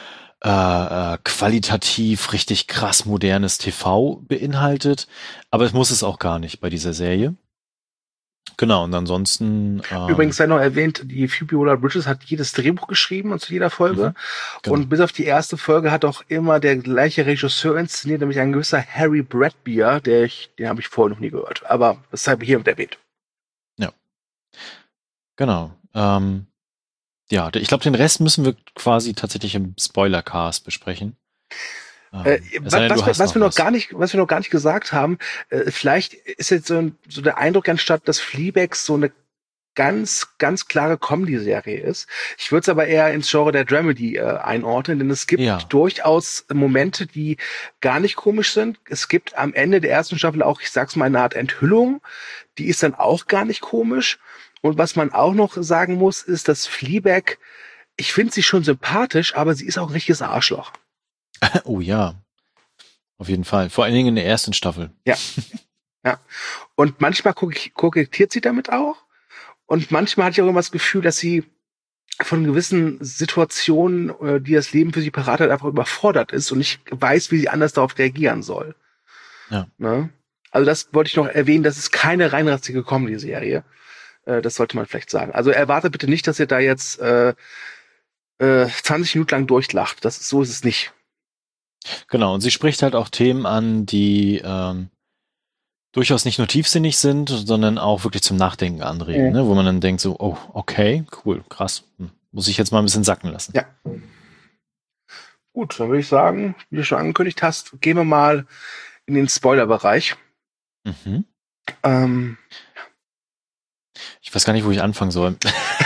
qualitativ richtig krass modernes TV beinhaltet. Aber es muss es auch gar nicht bei dieser Serie. Genau, und ansonsten... Übrigens sei noch erwähnt, die Phoebe Waller-Bridges hat jedes Drehbuch geschrieben und zu jeder Folge. Genau. Und bis auf die erste Folge hat auch immer der gleiche Regisseur inszeniert, nämlich ein gewisser Harry Bradbeer, den habe ich vorher noch nie gehört. Aber das sei hier mit erwähnt. Ja. Genau. Ja, ich glaube, den Rest müssen wir quasi tatsächlich im Spoilercast besprechen. Was wir noch gar nicht gesagt haben, vielleicht ist jetzt so der Eindruck entstanden, dass Fleabag so eine ganz, ganz klare Comedy-Serie ist. Ich würde es aber eher ins Genre der Dramedy einordnen, denn es gibt durchaus Momente, die gar nicht komisch sind. Es gibt am Ende der ersten Staffel auch, ich sag's mal, eine Art Enthüllung. Die ist dann auch gar nicht komisch. Und was man auch noch sagen muss, ist, dass Fleabag, ich finde sie schon sympathisch, aber sie ist auch ein richtiges Arschloch. Oh ja, auf jeden Fall. Vor allen Dingen in der ersten Staffel. Ja, ja. Und manchmal kokettiert sie damit auch. Und manchmal hatte ich auch immer das Gefühl, dass sie von gewissen Situationen, die das Leben für sie parat hat, einfach überfordert ist und nicht weiß, wie sie anders darauf reagieren soll. Ja. Ne? Also das wollte ich noch erwähnen, das ist keine reinrassige Comedy-Serie. Das sollte man vielleicht sagen. Also erwartet bitte nicht, dass ihr da jetzt 20 Minuten lang durchlacht. So ist es nicht. Genau, und sie spricht halt auch Themen an, die durchaus nicht nur tiefsinnig sind, sondern auch wirklich zum Nachdenken anregen, ne? Wo man dann denkt so, oh, okay, cool, krass, muss ich jetzt mal ein bisschen sacken lassen. Ja. Gut, dann würde ich sagen, wie du schon angekündigt hast, gehen wir mal in den Spoiler-Bereich. Ich weiß gar nicht, wo ich anfangen soll.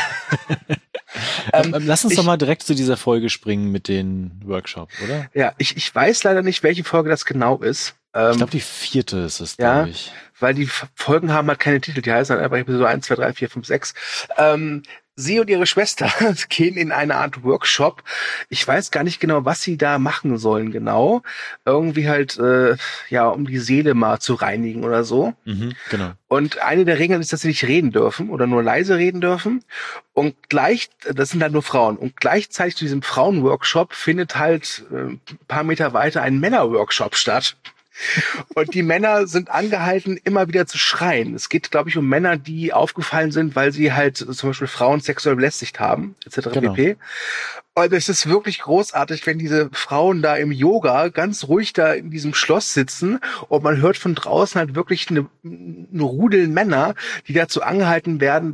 Lass uns doch mal direkt zu dieser Folge springen mit den Workshop, oder? Ja, ich weiß leider nicht, welche Folge das genau ist. Ich glaube, die 4. ist es, glaube ich. Weil die Folgen haben halt keine Titel, die heißen halt einfach Episode 1, 2, 3, 4, 5, 6. Sie und ihre Schwester gehen in eine Art Workshop. Ich weiß gar nicht genau, was sie da machen sollen genau. Irgendwie halt, um die Seele mal zu reinigen oder so. Genau. Und eine der Regeln ist, dass sie nicht reden dürfen oder nur leise reden dürfen. Und das sind halt nur Frauen. Und gleichzeitig zu diesem Frauenworkshop findet halt ein paar Meter weiter ein Männerworkshop statt. Und die Männer sind angehalten, immer wieder zu schreien. Es geht, glaube ich, um Männer, die aufgefallen sind, weil sie halt zum Beispiel Frauen sexuell belästigt haben, etc. Genau. pp. Und es ist wirklich großartig, wenn diese Frauen da im Yoga ganz ruhig da in diesem Schloss sitzen und man hört von draußen halt wirklich eine Rudel Männer, die dazu angehalten werden,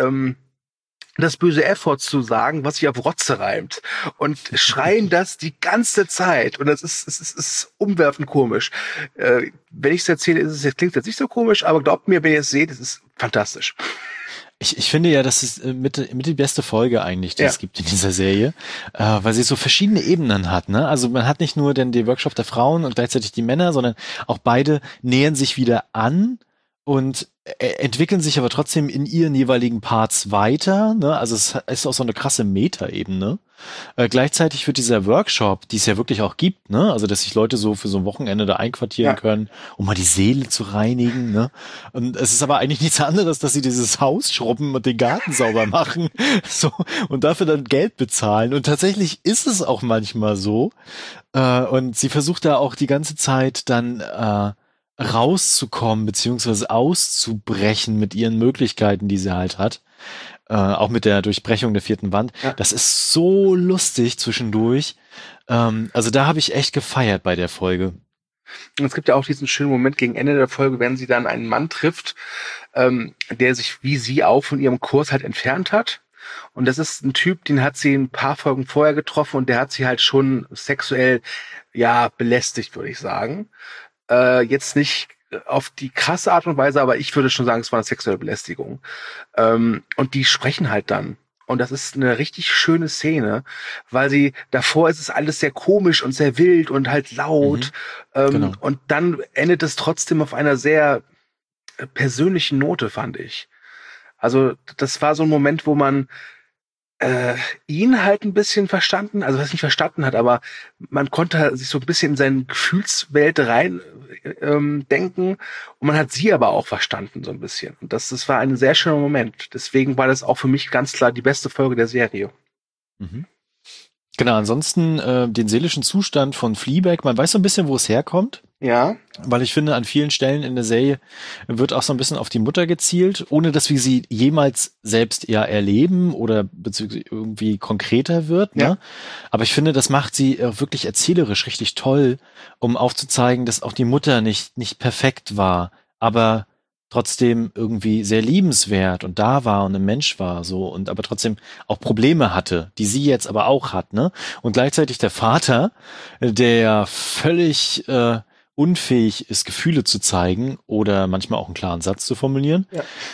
das böse F-Wort zu sagen, was sich auf Rotze reimt. Und schreien das die ganze Zeit. Und es ist umwerfend komisch. Wenn ich es erzähle, klingt es jetzt nicht so komisch, aber glaubt mir, wenn ihr es seht, es ist fantastisch. Ich finde ja, das ist mit die beste Folge eigentlich, die es gibt in dieser Serie, weil sie so verschiedene Ebenen hat, ne? Also man hat nicht nur den Workshop der Frauen und gleichzeitig die Männer, sondern auch beide nähern sich wieder an und entwickeln sich aber trotzdem in ihren jeweiligen Parts weiter, ne? Also es ist auch so eine krasse Meta-Ebene. Gleichzeitig wird dieser Workshop, die es ja wirklich auch gibt, ne? Also dass sich Leute so für so ein Wochenende da einquartieren können, um mal die Seele zu reinigen, ne? Und es ist aber eigentlich nichts anderes, dass sie dieses Haus schrubben und den Garten sauber machen, so, und dafür dann Geld bezahlen. Und tatsächlich ist es auch manchmal so. Und sie versucht da auch die ganze Zeit dann rauszukommen, beziehungsweise auszubrechen mit ihren Möglichkeiten, die sie halt hat. Auch mit der Durchbrechung der 4. Wand. Ja. Das ist so lustig zwischendurch. Also da habe ich echt gefeiert bei der Folge. Und es gibt ja auch diesen schönen Moment gegen Ende der Folge, wenn sie dann einen Mann trifft, der sich wie sie auch von ihrem Kurs halt entfernt hat. Und das ist ein Typ, den hat sie ein paar Folgen vorher getroffen und der hat sie halt schon sexuell, belästigt, würde ich sagen. Jetzt nicht auf die krasse Art und Weise, aber ich würde schon sagen, es war eine sexuelle Belästigung. Und die sprechen halt dann. Und das ist eine richtig schöne Szene, weil davor ist es alles sehr komisch und sehr wild und halt laut. Genau. Und dann endet es trotzdem auf einer sehr persönlichen Note, fand ich. Also das war so ein Moment, wo man ihn halt ein bisschen verstanden, also was nicht verstanden hat, aber man konnte sich so ein bisschen in seine Gefühlswelt rein denken und man hat sie aber auch verstanden so ein bisschen. Und das war ein sehr schöner Moment. Deswegen war das auch für mich ganz klar die beste Folge der Serie. Mhm. Genau, ansonsten den seelischen Zustand von Fleabag, man weiß so ein bisschen, wo es herkommt. Ja. Weil ich finde, an vielen Stellen in der Serie wird auch so ein bisschen auf die Mutter gezielt, ohne dass wir sie jemals selbst eher erleben oder bezüglich irgendwie konkreter wird. Ne? Ja. Aber ich finde, das macht sie wirklich erzählerisch richtig toll, um aufzuzeigen, dass auch die Mutter nicht perfekt war, aber trotzdem irgendwie sehr liebenswert und da war und ein Mensch war, so, und aber trotzdem auch Probleme hatte, die sie jetzt aber auch hat, ne? Und gleichzeitig der Vater, der völlig unfähig ist, Gefühle zu zeigen oder manchmal auch einen klaren Satz zu formulieren,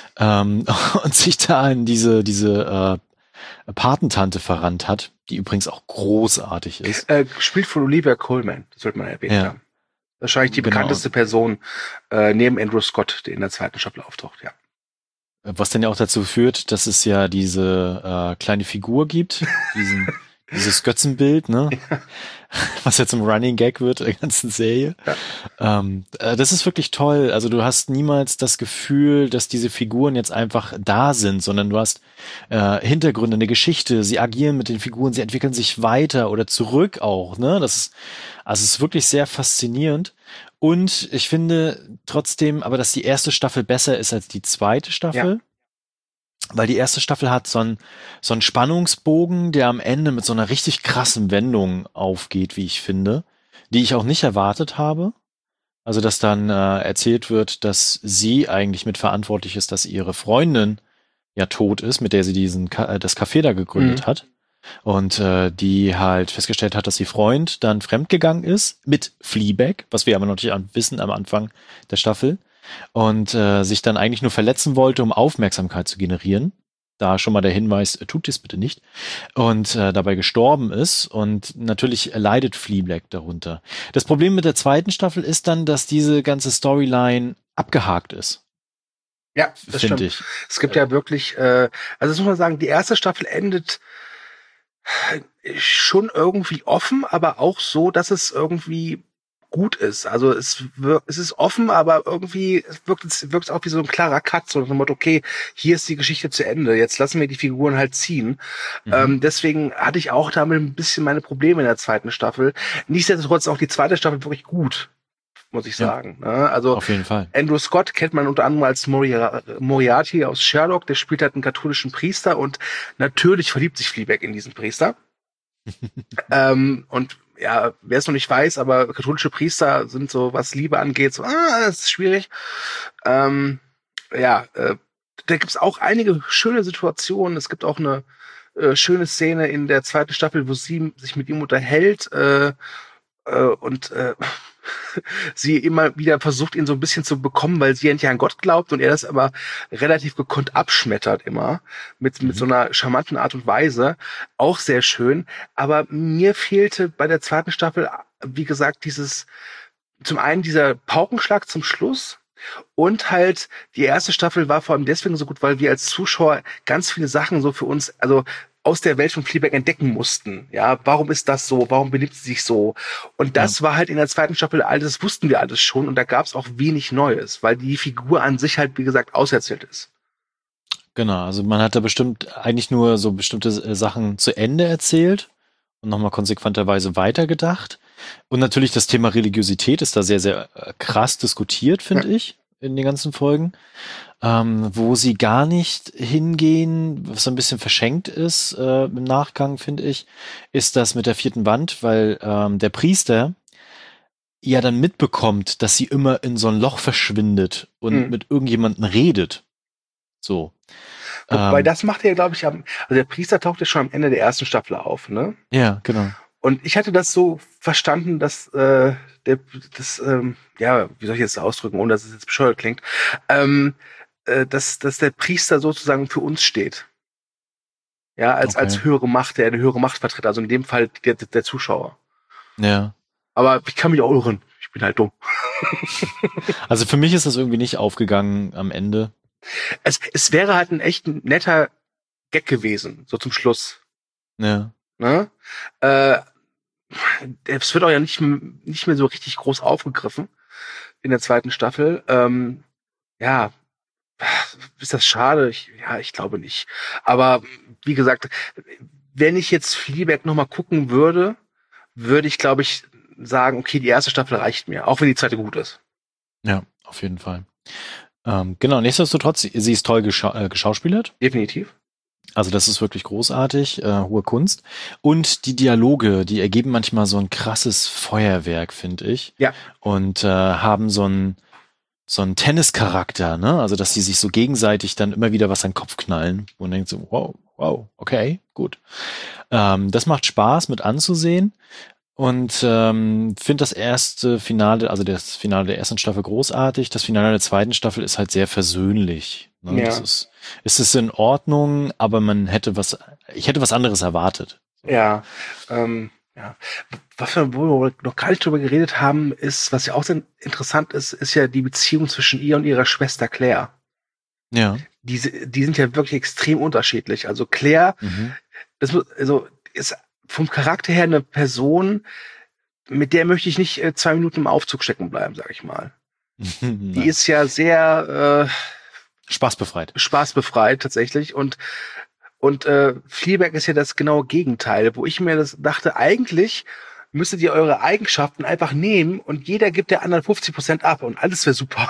und sich da in diese Patentante verrannt hat, die übrigens auch großartig ist. Gespielt von Olivia Colman, das sollte man erwähnt haben. Wahrscheinlich die bekannteste Person neben Andrew Scott, der in der zweiten Staffel auftaucht, ja. Was dann ja auch dazu führt, dass es ja diese kleine Figur gibt, dieses Götzenbild, ne? Ja. Was jetzt zum Running Gag wird der ganzen Serie. Ja. Das ist wirklich toll. Also du hast niemals das Gefühl, dass diese Figuren jetzt einfach da sind, sondern du hast Hintergründe, eine Geschichte. Sie agieren mit den Figuren, sie entwickeln sich weiter oder zurück auch, ne? Also es ist wirklich sehr faszinierend. Und ich finde trotzdem aber, dass die erste Staffel besser ist als die zweite Staffel. Ja. Weil die erste Staffel hat so einen Spannungsbogen, der am Ende mit so einer richtig krassen Wendung aufgeht, wie ich finde, die ich auch nicht erwartet habe. Also, dass dann erzählt wird, dass sie eigentlich mitverantwortlich ist, dass ihre Freundin ja tot ist, mit der sie das Café da gegründet hat. Und die halt festgestellt hat, dass ihr Freund dann fremdgegangen ist mit Fleabag, was wir aber noch nicht wissen am Anfang der Staffel. Und sich dann eigentlich nur verletzen wollte, um Aufmerksamkeit zu generieren. Da schon mal der Hinweis, tut dies bitte nicht. Und dabei gestorben ist. Und natürlich leidet Fleabag darunter. Das Problem mit der zweiten Staffel ist dann, dass diese ganze Storyline abgehakt ist. Ja, das stimmt. Ich. Es gibt ja wirklich, also das muss man sagen, die erste Staffel endet schon irgendwie offen, aber auch so, dass es irgendwie gut ist. Also es ist offen, aber irgendwie wirkt es auch wie so ein klarer Cut, so nach dem Motto, okay, hier ist die Geschichte zu Ende, jetzt lassen wir die Figuren halt ziehen. Deswegen hatte ich auch damit ein bisschen meine Probleme in der zweiten Staffel. Nichtsdestotrotz auch die zweite Staffel wirklich gut, muss ich sagen. Ja, also auf jeden Fall. Andrew Scott kennt man unter anderem als Moriarty aus Sherlock, der spielt halt einen katholischen Priester und natürlich verliebt sich Fleabag in diesen Priester. Und ja, wer es noch nicht weiß, aber katholische Priester sind so, was Liebe angeht, so, das ist schwierig. Da gibt's auch einige schöne Situationen. Es gibt auch eine schöne Szene in der zweiten Staffel, wo sie sich mit ihm unterhält und sie immer wieder versucht, ihn so ein bisschen zu bekommen, weil sie endlich an Gott glaubt und er das aber relativ gekonnt abschmettert immer mit so einer charmanten Art und Weise. Auch sehr schön. Aber mir fehlte bei der zweiten Staffel, wie gesagt, zum einen dieser Paukenschlag zum Schluss und halt die erste Staffel war vor allem deswegen so gut, weil wir als Zuschauer ganz viele Sachen so für uns, also aus der Welt von Fleabag entdecken mussten. Ja, warum ist das so? Warum benimmt sie sich so? Und das war halt in der zweiten Staffel alles, wussten wir alles schon und da gab es auch wenig Neues, weil die Figur an sich halt, wie gesagt, auserzählt ist. Genau, also man hat da bestimmt eigentlich nur so bestimmte Sachen zu Ende erzählt und nochmal konsequenterweise weitergedacht. Und natürlich das Thema Religiosität ist da sehr, sehr krass diskutiert, finde ich, in den ganzen Folgen. Wo sie gar nicht hingehen, was so ein bisschen verschenkt ist im Nachgang, finde ich, ist das mit der vierten Wand, weil der Priester ja dann mitbekommt, dass sie immer in so ein Loch verschwindet und mit irgendjemandem redet. So. Wobei das macht er, glaube ich, also der Priester taucht ja schon am Ende der ersten Staffel auf, ne? Ja, genau. Und ich hatte das so verstanden, dass wie soll ich jetzt ausdrücken, ohne dass es jetzt bescheuert klingt, dass der Priester sozusagen für uns steht. Ja, als höhere Macht, der eine höhere Macht vertritt, also in dem Fall der Zuschauer. Ja. Aber ich kann mich auch irren. Ich bin halt dumm. Also für mich ist das irgendwie nicht aufgegangen am Ende. Es wäre halt ein echt netter Gag gewesen, so zum Schluss. Ja. Ne? Es wird auch ja nicht mehr so richtig groß aufgegriffen in der zweiten Staffel. Ja, ist das schade? Ich glaube nicht. Aber wie gesagt, wenn ich jetzt Fleabag noch mal gucken würde ich, glaube ich, sagen, okay, die erste Staffel reicht mir, auch wenn die zweite gut ist. Ja, auf jeden Fall. Genau, nichtsdestotrotz, sie ist toll geschauspielert. Definitiv. Also das ist wirklich großartig, hohe Kunst. Und die Dialoge, die ergeben manchmal so ein krasses Feuerwerk, finde ich. Ja. Und haben so einen Tennischarakter, ne? Also dass die sich so gegenseitig dann immer wieder was an den Kopf knallen. Und denkt so, wow, okay, gut. Das macht Spaß mit anzusehen. Und finde das erste Finale, also das Finale der ersten Staffel großartig. Das Finale der zweiten Staffel ist halt sehr versöhnlich. Ne? Ja. Es ist in Ordnung, aber ich hätte was anderes erwartet. Ja, ja. Wo wir noch gar nicht drüber geredet haben, ist, was ja auch sehr interessant ist ja die Beziehung zwischen ihr und ihrer Schwester Claire. Ja. Die sind ja wirklich extrem unterschiedlich. Also Claire, ist vom Charakter her eine Person, mit der möchte ich nicht 2 Minuten im Aufzug stecken bleiben, sag ich mal. Die ist ja sehr spaßbefreit tatsächlich und Fleabag ist ja das genaue Gegenteil, wo ich mir das dachte, eigentlich müsstet ihr eure Eigenschaften einfach nehmen und jeder gibt der anderen 50% ab und alles wäre super.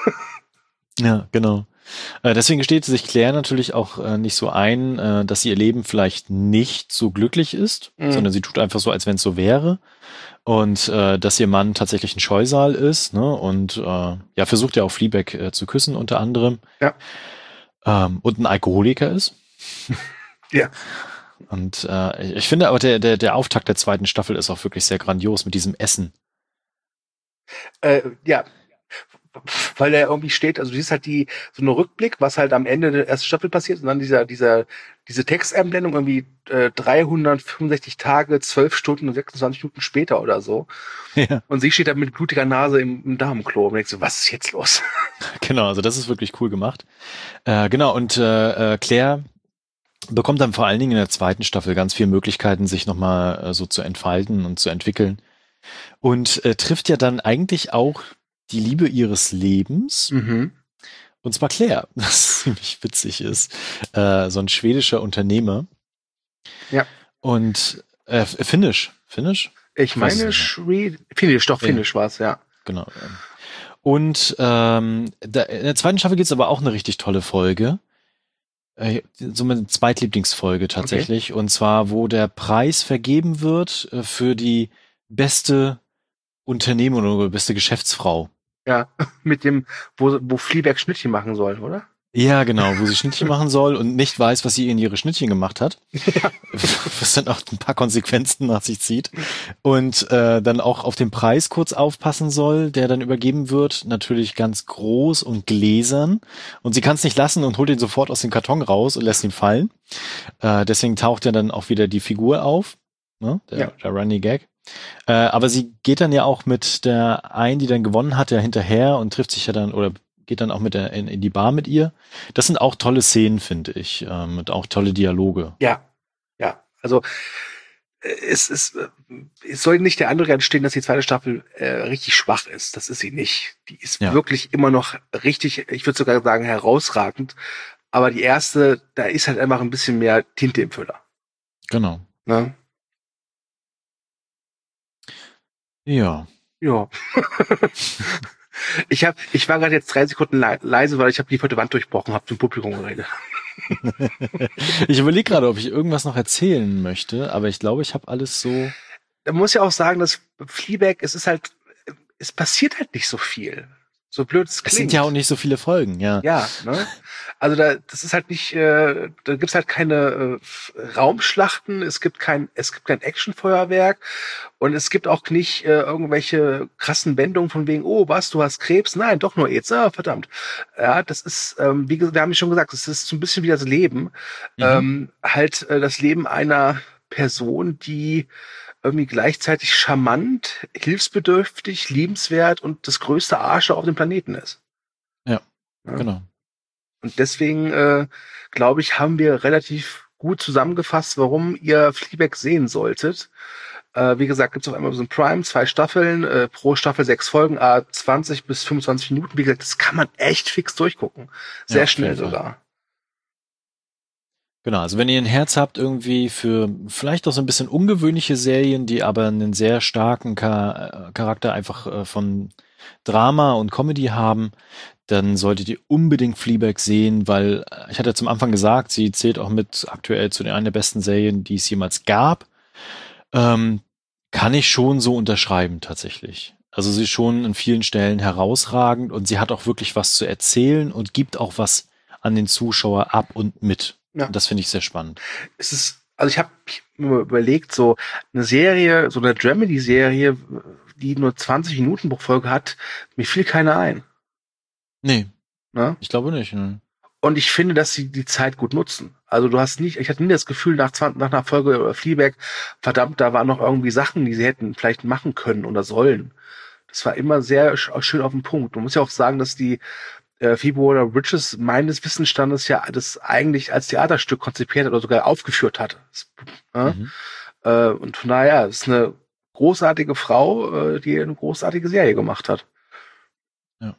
Ja, genau. Deswegen gesteht sich Claire natürlich auch nicht so ein, dass sie ihr Leben vielleicht nicht so glücklich ist, sondern sie tut einfach so, als wenn es so wäre. Und dass ihr Mann tatsächlich ein Scheusal ist, ne? Und versucht ja auch Fleabag zu küssen, unter anderem. Ja. Und ein Alkoholiker ist. Ja. Und ich finde aber der Auftakt der zweiten Staffel ist auch wirklich sehr grandios mit diesem Essen. Ja. Weil er irgendwie steht, also das ist halt so eine Rückblick, was halt am Ende der ersten Staffel passiert und dann diese Texteinblendung irgendwie 365 Tage, 12 Stunden und 26 Minuten später oder so. Ja. Und sie steht da mit blutiger Nase im Damenklo und denkt so, was ist jetzt los? Genau, also das ist wirklich cool gemacht. Genau, und Claire bekommt dann vor allen Dingen in der zweiten Staffel ganz viele Möglichkeiten, sich nochmal so zu entfalten und zu entwickeln. Und trifft ja dann eigentlich auch die Liebe ihres Lebens. Mhm. Und zwar Claire, was ziemlich witzig ist. So ein schwedischer Unternehmer. Ja. Und Finnish. Ich meine, Finnish war es, ja. Genau. Und in der zweiten Staffel gibt es aber auch eine richtig tolle Folge. So meine Zweitlieblingsfolge tatsächlich. Okay. Und zwar, wo der Preis vergeben wird für die beste Unternehmerin oder beste Geschäftsfrau. Ja, mit dem, wo Fleabag Schnittchen machen soll, oder? Ja, genau, wo sie Schnittchen machen soll und nicht weiß, was sie in ihre Schnittchen gemacht hat. Ja. Was dann auch ein paar Konsequenzen nach sich zieht. Und dann auch auf den Preis kurz aufpassen soll, der dann übergeben wird. Natürlich ganz groß und gläsern. Und sie kann es nicht lassen und holt ihn sofort aus dem Karton raus und lässt ihn fallen. Deswegen taucht ja dann auch wieder die Figur auf, ne? Der Running Gag. Aber sie geht dann ja auch mit der einen, die dann gewonnen hat, ja hinterher und trifft sich ja dann oder geht dann auch mit in die Bar mit ihr. Das sind auch tolle Szenen, finde ich, und auch tolle Dialoge. Ja. Also es soll nicht der Eindruck entstehen, dass die zweite Staffel richtig schwach ist. Das ist sie nicht. Die ist wirklich immer noch richtig, ich würde sogar sagen, herausragend. Aber die erste, da ist halt einfach ein bisschen mehr Tinte im Füller. Genau. Ne? Ja. Ich war gerade jetzt 3 Sekunden leise, weil ich habe die vierte Wand durchbrochen, habe zum Publikum geredet. Ich überlege gerade, ob ich irgendwas noch erzählen möchte, aber ich glaube, ich habe alles so. Da muss ja auch sagen, dass Fleabag, es passiert halt nicht so viel. So blöd es klingt. Es sind ja auch nicht so viele Folgen, ja. Ja, ne? Also das ist halt nicht, da gibt's halt keine Raumschlachten, es gibt kein Actionfeuerwerk und es gibt auch nicht irgendwelche krassen Wendungen von wegen, oh was, du hast Krebs? Nein, doch nur AIDS, verdammt. Ja, das ist, wie gesagt, wir haben ja schon gesagt, es ist so ein bisschen wie das Leben. Das Leben einer Person, die irgendwie gleichzeitig charmant, hilfsbedürftig, liebenswert und das größte Arschloch auf dem Planeten ist. Ja. Genau. Und deswegen, glaube ich, haben wir relativ gut zusammengefasst, warum ihr Fleabag sehen solltet. Wie gesagt, gibt's auf Amazon Prime 2 Staffeln, pro Staffel 6 Folgen, 20 bis 25 Minuten. Wie gesagt, das kann man echt fix durchgucken. Sehr schnell sogar. Genau, also wenn ihr ein Herz habt irgendwie für vielleicht auch so ein bisschen ungewöhnliche Serien, die aber einen sehr starken Charakter einfach von Drama und Comedy haben, dann solltet ihr unbedingt Fleabag sehen, weil ich hatte zum Anfang gesagt, sie zählt auch mit aktuell zu einer der besten Serien, die es jemals gab. Kann ich schon so unterschreiben tatsächlich. Also sie ist schon in vielen Stellen herausragend und sie hat auch wirklich was zu erzählen und gibt auch was an den Zuschauer ab und mit. Ja. Und das finde ich sehr spannend. Also ich habe mir überlegt, so eine Serie, so eine Dramedy-Serie, die nur 20 Minuten pro Folge hat, mir fiel keine ein. Nee. Na? Ich glaube nicht. Ne. Und ich finde, dass sie die Zeit gut nutzen. Also ich hatte nie das Gefühl nach einer Folge Fleabag, verdammt, da waren noch irgendwie Sachen, die sie hätten vielleicht machen können oder sollen. Das war immer sehr schön auf den Punkt. Man muss ja auch sagen, dass die Phoebe Waller-Bridges meines Wissensstandes ja das eigentlich als Theaterstück konzipiert hat oder sogar aufgeführt hat. Und von daher ist eine großartige Frau, die eine großartige Serie gemacht hat. Ja.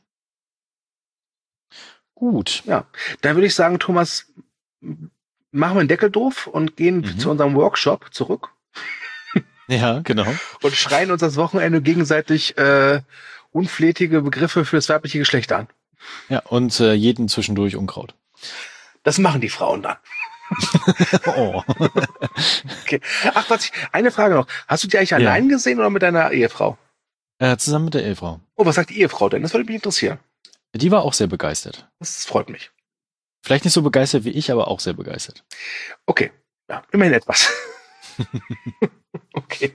Gut. Ja, dann würde ich sagen, Thomas, machen wir den Deckel doof und gehen zu unserem Workshop zurück. Ja, genau. Und schreien uns das Wochenende gegenseitig unflätige Begriffe für das weibliche Geschlecht an. Ja, und jeden zwischendurch Unkraut. Das machen die Frauen dann. Oh. Okay. Ach, eine Frage noch. Hast du die eigentlich allein gesehen oder mit deiner Ehefrau? Zusammen mit der Ehefrau. Oh, was sagt die Ehefrau denn? Das würde mich interessieren. Die war auch sehr begeistert. Das freut mich. Vielleicht nicht so begeistert wie ich, aber auch sehr begeistert. Okay. Ja, immerhin etwas. Okay.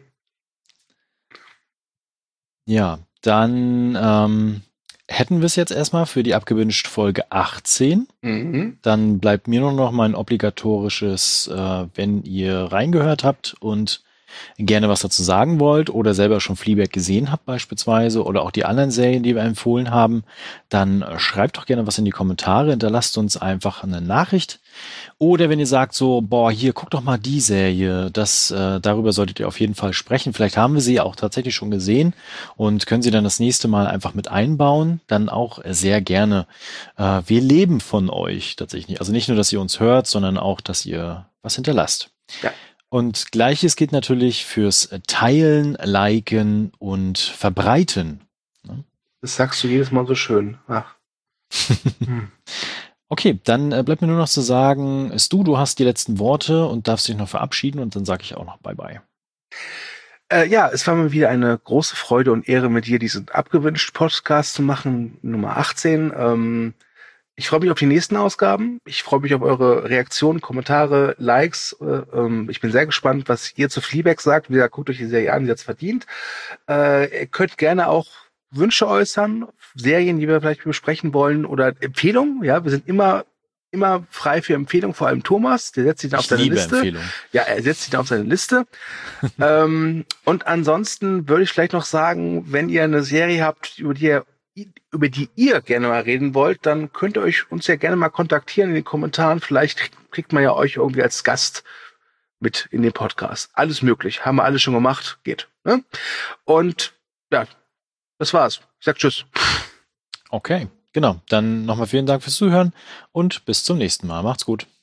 Ja, dann hätten wir es jetzt erstmal für die abgewünscht Folge 18. Dann bleibt mir nur noch mein obligatorisches, wenn ihr reingehört habt und gerne was dazu sagen wollt oder selber schon Fleabag gesehen habt beispielsweise oder auch die anderen Serien, die wir empfohlen haben, dann schreibt doch gerne was in die Kommentare, hinterlasst uns einfach eine Nachricht. Oder wenn ihr sagt so, boah, hier, guck doch mal die Serie, darüber solltet ihr auf jeden Fall sprechen. Vielleicht haben wir sie auch tatsächlich schon gesehen und können sie dann das nächste Mal einfach mit einbauen, dann auch sehr gerne. Wir leben von euch tatsächlich. Also nicht nur, dass ihr uns hört, sondern auch, dass ihr was hinterlasst. Ja. Und Gleiches gilt natürlich fürs Teilen, Liken und Verbreiten. Das sagst du jedes Mal so schön. Ach. Okay, dann bleibt mir nur noch zu sagen, du hast die letzten Worte und darfst dich noch verabschieden und dann sage ich auch noch Bye-bye. Ja, es war mir wieder eine große Freude und Ehre, mit dir diesen abgewünscht Podcast zu machen, Nummer 18. Ich freue mich auf die nächsten Ausgaben. Ich freue mich auf eure Reaktionen, Kommentare, Likes. Ich bin sehr gespannt, was ihr zu Fleabag sagt. Wie gesagt, guckt euch die Serie an, die hat's verdient. Ihr könnt gerne auch Wünsche äußern, Serien, die wir vielleicht besprechen wollen oder Empfehlungen. Ja, wir sind immer frei für Empfehlungen, vor allem Thomas. Der setzt sich dann auf seine Liste. Empfehlung. Ja, er setzt sich dann auf seine Liste. Und ansonsten würde ich vielleicht noch sagen, wenn ihr eine Serie habt, über die ihr gerne mal reden wollt, dann könnt ihr uns ja gerne mal kontaktieren in den Kommentaren. Vielleicht kriegt man ja euch irgendwie als Gast mit in den Podcast. Alles möglich. Haben wir alles schon gemacht. Geht. Ne? Und ja, das war's. Ich sag Tschüss. Okay, genau. Dann nochmal vielen Dank fürs Zuhören und bis zum nächsten Mal. Macht's gut.